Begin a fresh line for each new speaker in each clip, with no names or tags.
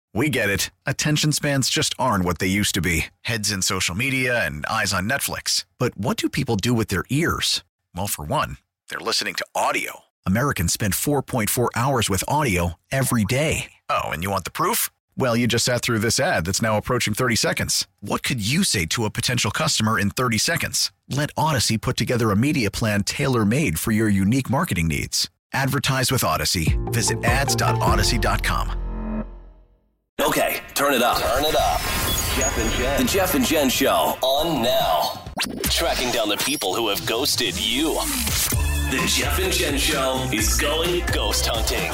We get it. Attention spans just aren't what they used to be. Heads in social media and eyes on Netflix. But what do people do with their ears? Well, for one, they're listening to audio. Americans spend 4.4 hours with audio every day. Oh, and you want the proof? Well, you just sat through this ad that's now approaching 30 seconds. What could you say to a potential customer in 30 seconds? Let Odyssey put together a media plan tailor-made for your unique marketing needs. Advertise with Odyssey. Visit ads.odyssey.com.
Okay, turn it up. Turn it up. Jeff and Jen. The Jeff and Jen Show on now. Tracking down the people who have ghosted you. The Jeff and Jen Show is going ghost hunting.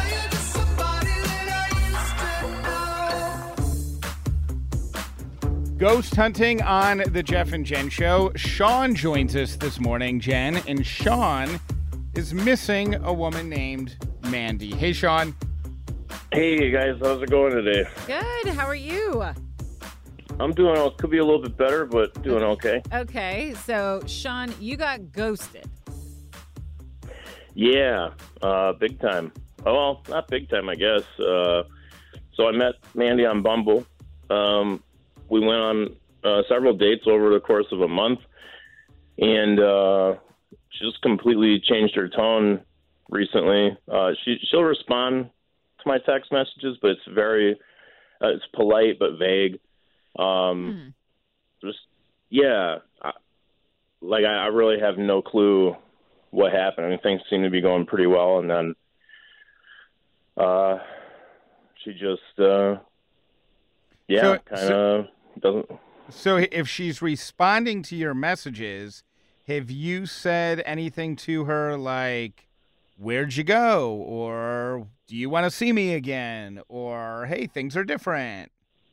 Ghost hunting on the Jeff and Jen Show. Sean joins us this morning, Jen, and Sean is missing a woman named Mandy. Hey, Sean.
Hey guys, how's it going today?
Good. How are you?
I'm doing okay. Could be a little bit better, but doing okay.
Okay. So, Sean, you got ghosted.
Yeah, big time. Oh, well, not big time, I guess. So I met Mandy on Bumble. We went on several dates over the course of a month, and she just completely changed her tone recently. She'll respond to my text messages, but it's very it's polite but vague. Just I really have no clue what happened. I mean, things seem to be going pretty well, and then she just kind of doesn't.
So if she's responding to your messages, have you said anything to her like, where'd you go? Or do you want to see me again? Or, hey, things are different.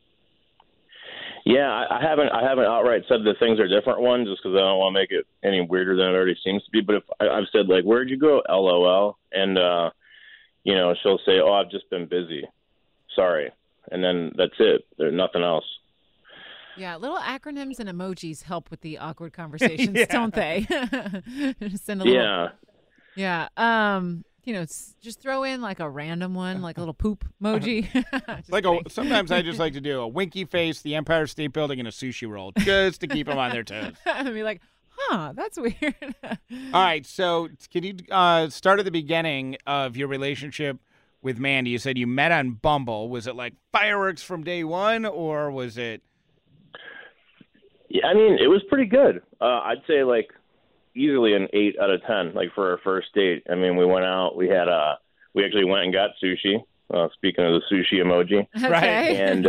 Yeah, I haven't outright said that things are different one just because I don't want to make it any weirder than it already seems to be. But if I've said, like, where'd you go? LOL. And, she'll say, oh, I've just been busy. Sorry. And then that's it. There's nothing else.
Yeah, little acronyms and emojis help with the awkward conversations, don't they? Send a little, yeah. Just throw in like a random one, like a little poop emoji.
Sometimes I just like to do a winky face, the Empire State Building, and a sushi roll, just to keep them on their toes.
And be like, that's weird.
All right, so can you start at the beginning of your relationship with Mandy? You said you met on Bumble. Was it like fireworks from day one, or was it?
Yeah, I mean, it was pretty good. I'd say like easily an 8 out of 10, like for our first date. I mean, we went out, we actually went and got sushi. Speaking of the sushi emoji.
Right.
And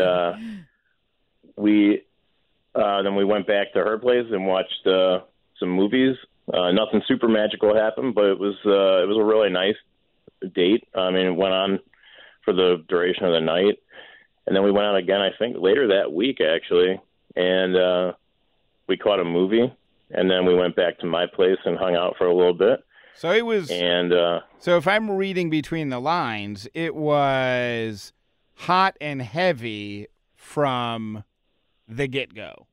then we went back to her place and watched some movies. Nothing super magical happened, but it was a really nice date. I mean, it went on for the duration of the night. And then we went out again, I think, later that week, actually. And we caught a movie, and then we went back to my place and hung out for a little bit.
So it was, so if I'm reading between the lines, it was hot and heavy from the get-go.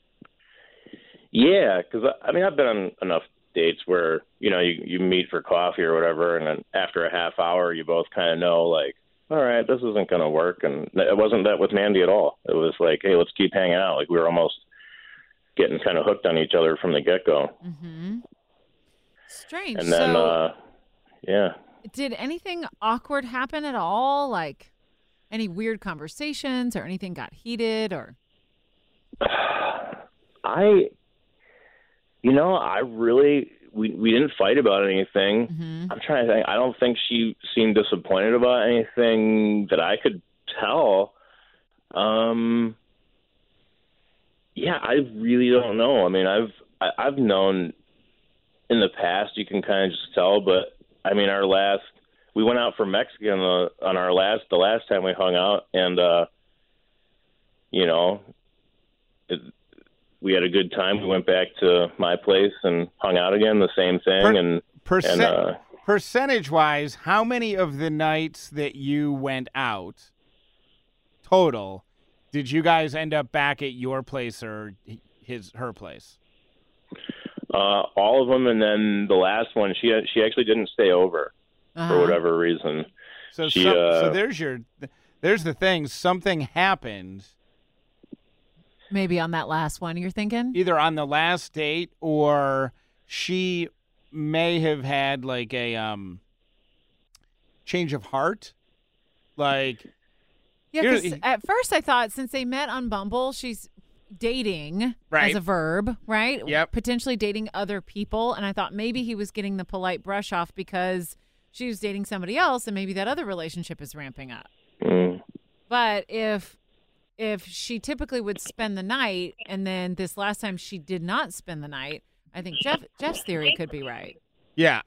Yeah, because I mean, I've been on enough dates where you meet for coffee or whatever, and then after a half hour, you both kind of know, like, all right, this isn't going to work. And it wasn't that with Mandy at all. It was like, hey, let's keep hanging out. Like, we were almost getting kind of hooked on each other from the get-go.
Mm-hmm. Strange.
And then, yeah.
Did anything awkward happen at all? Like any weird conversations or anything got heated or? We didn't fight about anything. Mm-hmm.
I'm trying to think. I don't think she seemed disappointed about anything that I could tell. Yeah, I really don't know. I mean, I've known in the past, you can kind of just tell, but I mean, we went out for Mexican on the last time we hung out, and we had a good time. We went back to my place and hung out again, the same thing.
Percentage-wise, how many of the nights that you went out total did you guys end up back at your place or her place?
All of them, and then the last one, she actually didn't stay over for whatever reason.
So there's the thing. Something happened.
Maybe on that last one, you're thinking?
Either on the last date or she may have had like a change of heart. Like,
yeah, because at first I thought since they met on Bumble, she's dating as a verb, right?
Yep.
Potentially dating other people. And I thought maybe he was getting the polite brush off because she was dating somebody else and maybe that other relationship is ramping up. But if she typically would spend the night and then this last time she did not spend the night, I think Jeff's theory could be right.
Yeah,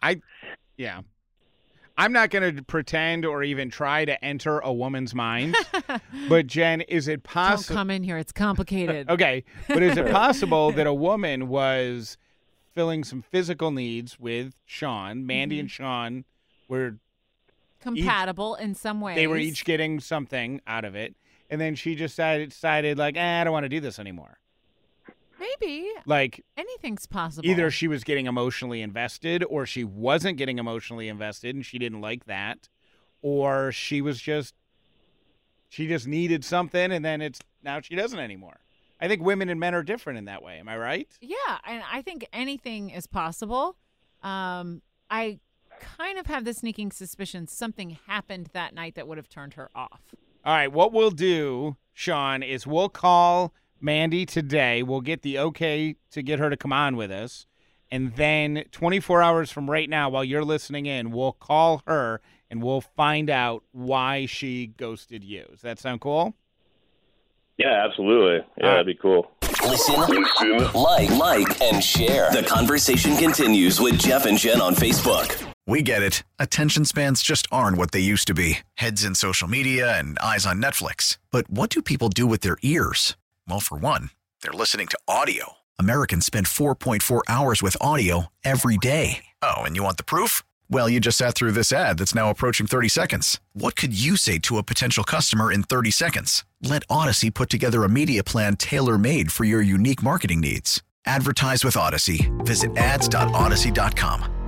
I'm not going to pretend or even try to enter a woman's mind. But Jen, is it possible?
Don't come in here. It's complicated.
Okay, but is it possible that a woman was filling some physical needs with Sean? Mandy and Sean were
compatible in some ways.
They were each getting something out of it. And then she just decided like, I don't want to do this anymore.
Maybe.
Like,
anything's possible.
Either she was getting emotionally invested or she wasn't getting emotionally invested and she didn't like that. Or she just needed something and then now she doesn't anymore. I think women and men are different in that way. Am I right?
Yeah, and I think anything is possible. I kind of have the sneaking suspicion something happened that night that would have turned her off.
All right, what we'll do, Sean, is we'll call Mandy today. We'll get the okay to get her to come on with us. And then 24 hours from right now, while you're listening in, we'll call her and we'll find out why she ghosted you. Does that sound cool?
Yeah, absolutely. Yeah, that'd be cool.
Listen, like, and share. The conversation continues with Jeff and Jen on Facebook.
We get it. Attention spans just aren't what they used to be. Heads in social media and eyes on Netflix. But what do people do with their ears? Well, for one, they're listening to audio. Americans spend 4.4 hours with audio every day. Oh, and you want the proof? Well, you just sat through this ad that's now approaching 30 seconds. What could you say to a potential customer in 30 seconds? Let Odyssey put together a media plan tailor-made for your unique marketing needs. Advertise with Odyssey. Visit ads.odyssey.com.